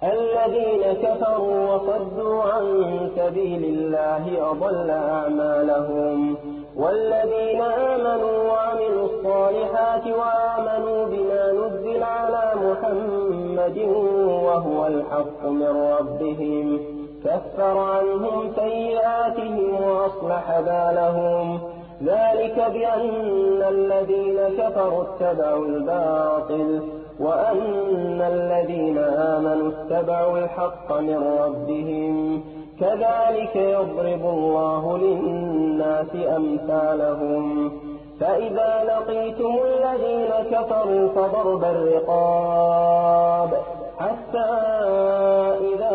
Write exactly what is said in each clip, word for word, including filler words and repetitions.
الذين كفروا وصدوا عن سبيل الله أضل أعمالهم. والذين آمنوا وعملوا الصالحات وآمنوا بما نزل على محمد وهو الحق من ربهم كفر عنهم سيئاتهم وأصلح بالهم. ذلك بأن الذين كفروا اتبعوا الباطل وأن الذين آمنوا اتبعوا الحق من ربهم. كذلك يضرب الله للناس أمثالهم. فإذا لقيتم الذين كفروا فضرب الرقاب حتى إذا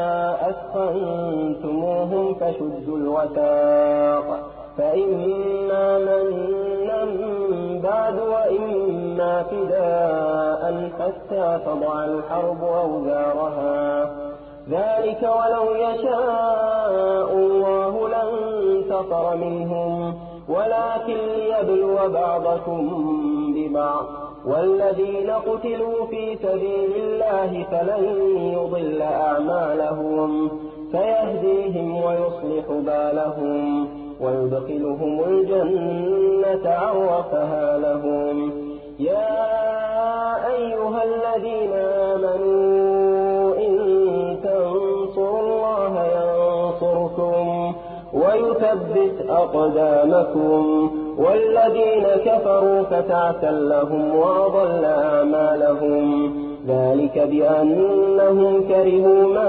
أثخنتموهم فشدوا الوثاق فإما منا بعد وإما فداء حتى تضع الحرب أوزارها. ذلك ولو يشاء الله لانتصر منهم ولكن ليبلو بعضكم ببعض. والذين قتلوا في سبيل الله فلن يضل أعمالهم سيهديهم ويصلح بالهم ويدخلهم الجنة عرفها لهم. يا أيها الذين آمنوا إن تنصروا الله ينصركم ويثبت أقدامكم. والذين كفروا فتعسا لهم وأضل أعمالهم. ذلك بأنهم كرهوا ما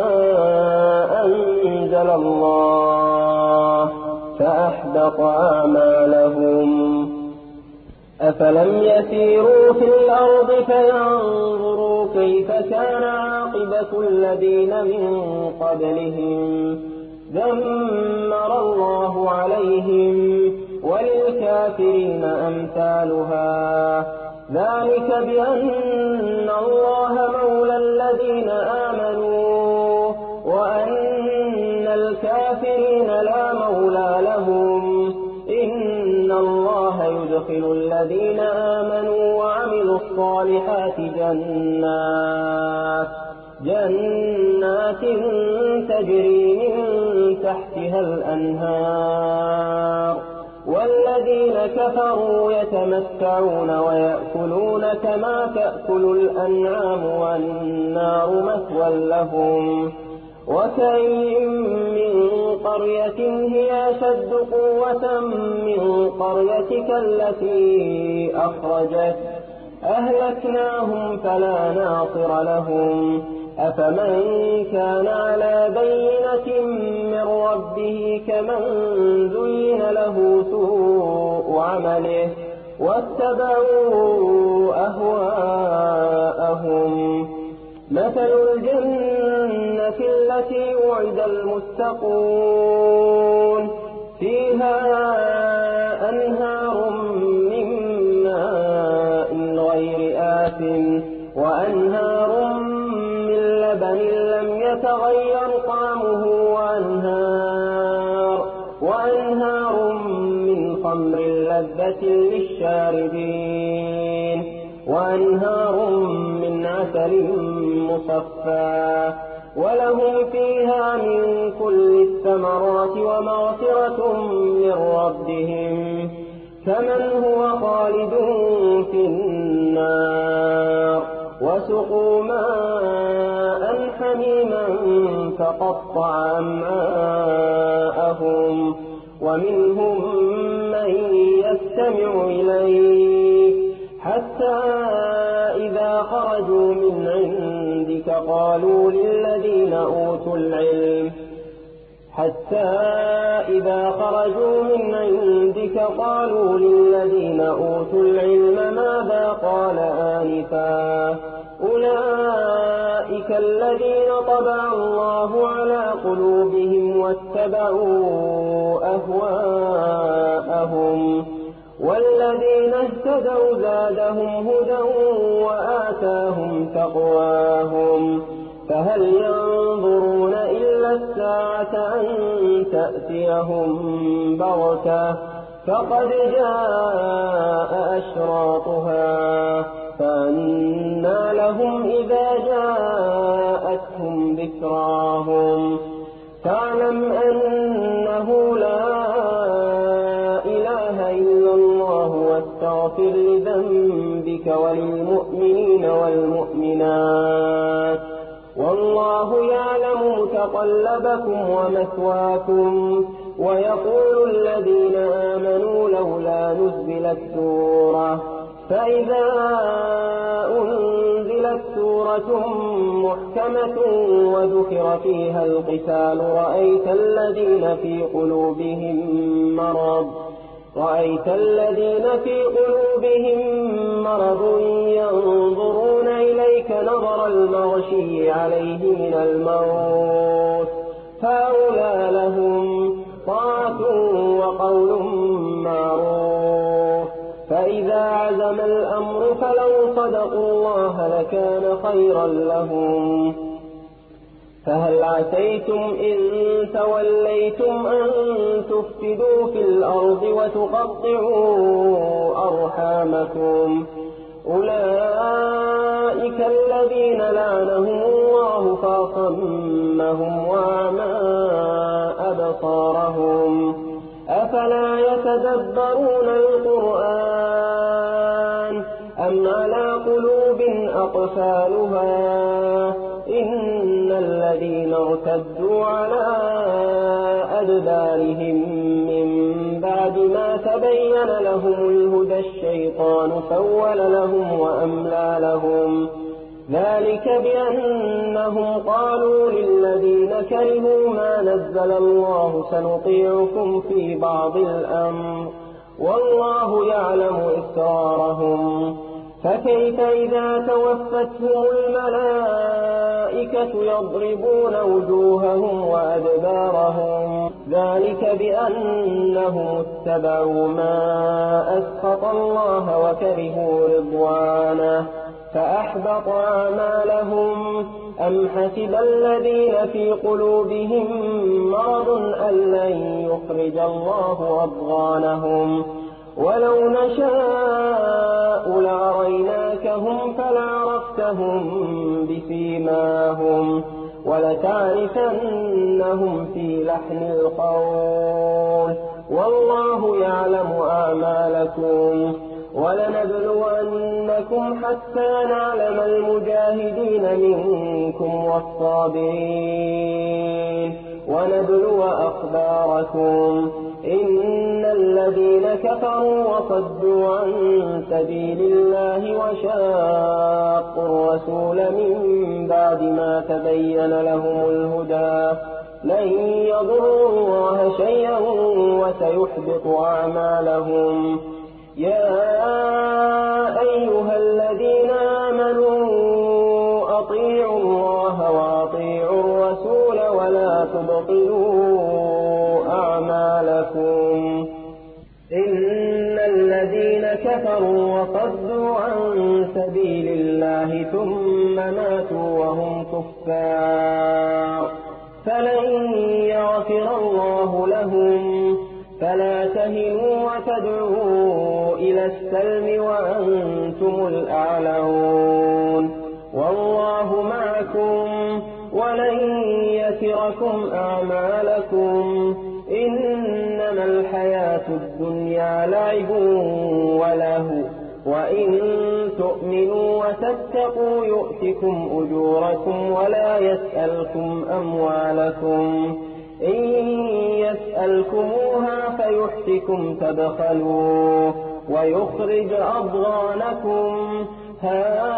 أنزل الله فأحبط أعمالهم. أفلم يسيروا في الأرض فينظروا كيف كان عاقبة الذين من قبلهم دمر الله عليهم وللكافرين أمثالها. ذلك بأن الله مولى الذين آمنوا وأن الكافرين لا مولى لهم. إن الله يدخل الذين آمنوا وعملوا الصالحات جنات جنات تجري من تحتها الأنهار. والذين كفروا يتمتعون ويأكلون كما تأكل الأنعام والنار مثوى لهم. وكأين من قرية هي أشد قوة من قريتك التي أخرجت أهلكناهم فلا ناصر لهم. أفمن كان على بينة من ربه كمن زين له سوء عمله واتبعوا أهواءهم. مثل الجنة التي وعد المتقون فيها أنهار من ماء غير آثٍ وأنهار من لبن لم يتغير طعمه وأنهار, وأنهار من خمر لذة للشاربين وأنهار من عسل مصفى ولهم فيها من كل الثمرات ومغفرة من ربهم كمن هو خالد في النار وسقوا ماء حميما فقطع أمعاءهم ومنهم من يستمع إليك حتى إذا خرجوا من عندك قالوا للذين أوتوا العلم حتى إذا خرجوا من عندك قالوا للذين أوتوا العلم ماذا قال آنفا أولئك الذين طبع الله على قلوبهم واتبعوا أهواءهم والذين اهتدوا زادهم هدى وآتاهم تقواهم فهل ينظرون إلا الساعة أن تأتيهم بغتة فقد جاء أشراطها فأنى لهم إذا جاءتهم متقلبكم ومثواكم. ويقول الذين آمنوا لولا نزلت سورة، فإذا أنزلت سورة محكمة وذكر فيها القتال رأيت الذين في قلوبهم مرض رأيت الذين في قلوبهم مرض ينظرون إليك نظر المغشي عليه من الموت، فأولى لهم طاعة وقول معروف. فإذا عزم الأمر فلو صدقوا الله لكان خيرا لهم. فهل عسيتم إن توليتم أن تفسدوا في الأرض وتقطعوا أرحامكم؟ أولئك الذين لعنهم الله فأصمهم وأعمى أبصارهم. أفلا يتدبرون القرآن أم على قلوب أقفالها؟ إن الذين ارتدوا على أدبارهم من بعد ما تبين لهم الهدى الشيطان سول لهم وأملى لهم. ذلك بأنهم قالوا للذين كرهوا ما نزل الله سنطيعكم في بعض الأمر والله يعلم إسرارهم. فكيف إذا توفتهم الملائكة يضربون وجوههم وأدبارهم؟ ذلك بأنهم اتبعوا ما أسخط الله وكرهوا رضوانه فأحبط أعمالهم. أم حسب الذين في قلوبهم مرض أن لن يخرج الله أضغانهم؟ ولو نشاء لأريناكهم فلعرفتهم بسيماهم ولتعرفنهم في لحن القول والله يعلم أعمالكم. ولنبلونكم حتى نعلم المجاهدين منكم والصابرين ونبلو أخباركم. إن الذين كفروا وصدوا عن سبيل الله وشاقوا الرسول من بعد ما تبين لهم الهدى لن يضروا الله شيئا وسيحبط أعمالهم. يا أيها الذين آمنوا أطيعوا الله وأطيعوا الرسول ولا تبطلوا أعمالكم. إن الذين كفروا وصدوا عن سبيل الله ثم ماتوا وهم كفار فلن يغفر الله لهم. فلا تهنوا وتدعوا إلى السلم وأنتم الأعلون والله معكم ولن يتركم أعمالكم. إنما الحياة الدنيا لعب ولهو وإن تؤمنوا وتتقوا يؤتكم أجوركم ولا يسألكم أموالكم. إن يسألكموها فيحتكم تبخلوا ويخرج أضغانكم. ها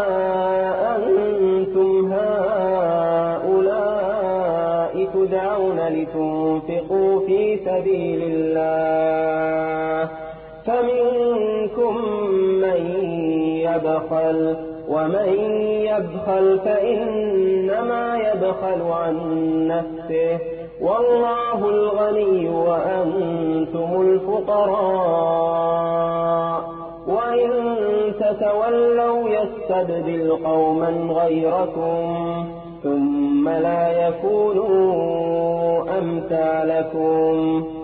أنتم هؤلاء تدعون لتنفقوا في سبيل الله فمنكم من يبخل ومن يبخل فإنما يبخل عن نفسه والله الغني وأنتم الفقراء. وإن تتولوا يستبدل قوما غيركم ثم لا يكونوا أمثالكم.